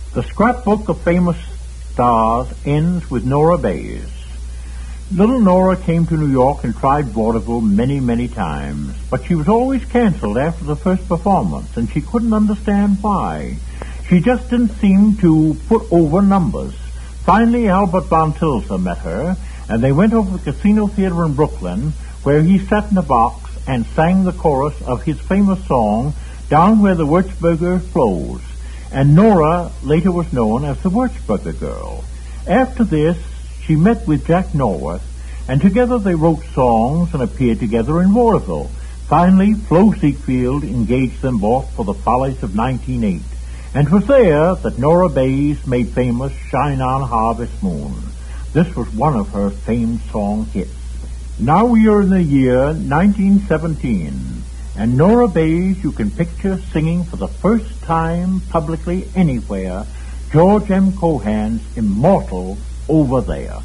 The scrapbook of famous stars ends with Nora Bayes. Little Nora came to New York and tried vaudeville many, many times, but she was always canceled after the first performance, and she couldn't understand why. She just didn't seem to put over numbers. Finally, Albert Von Tilzer met her, and they went over to the Casino Theater in Brooklyn, where he sat in a box and sang the chorus of his famous song, Down Where the Würzburger Flows, and Nora later was known as the Würzburger Girl. After this, she met with Jack Norworth, and together they wrote songs and appeared together in vaudeville. Finally, Flo Ziegfeld engaged them both for the Follies of 1908, and it was there that Nora Bayes made famous Shine On Harvest Moon. This was one of her famed song hits. Now we are in the year 1917, and Nora Bayes you can picture singing for the first time publicly anywhere George M. Cohan's immortal Over There.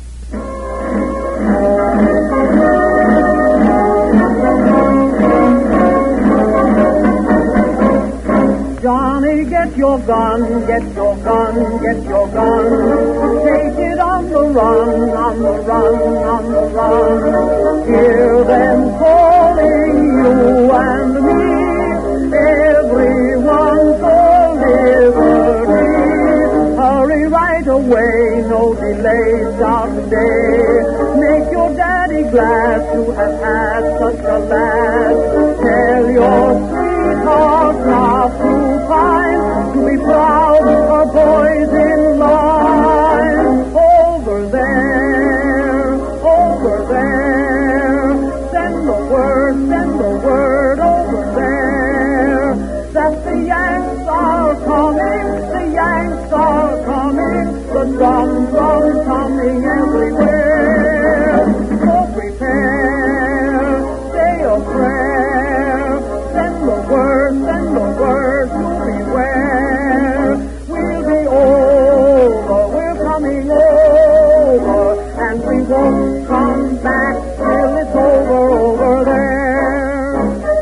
Johnny, get your gun, get your gun, get your gun. Take it on the run, on the run, on the run. Hear them calling you and me, everyone for liberty. Hurry right away, no delay, start today. Make your daddy glad to have had such a lad. Tell your sweetheart now to find, to be proud of boys in line. Over there, send the word over there, that the Yanks are coming, the drums coming everywhere. So prepare, say a prayer, send the word to beware. We'll be over, we're coming over, and we won't come back till it's over there.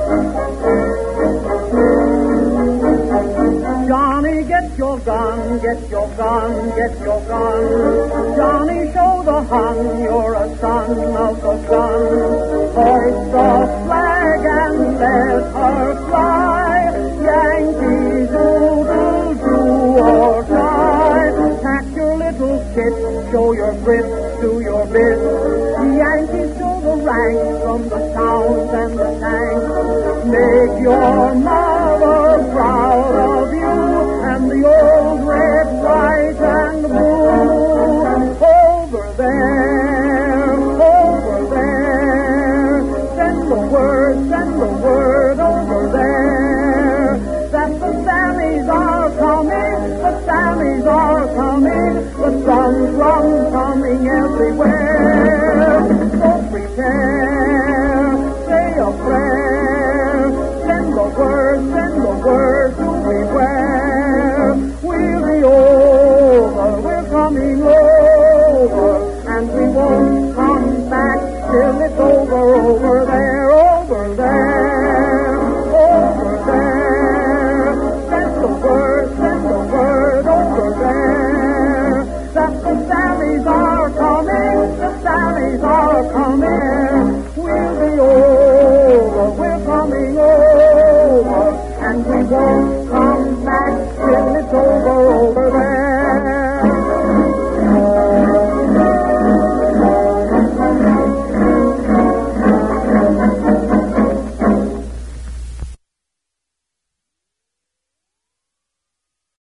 Johnny, get your gun, get your gun, get your gun. Johnny, show the Hun you're a son of the sun. Hoist the flag and let her fly. Yankees, do or die. Pack your little kit, show your grit, do your bit. The Yankees show the ranks from the towns and the tanks. Make your mother proud.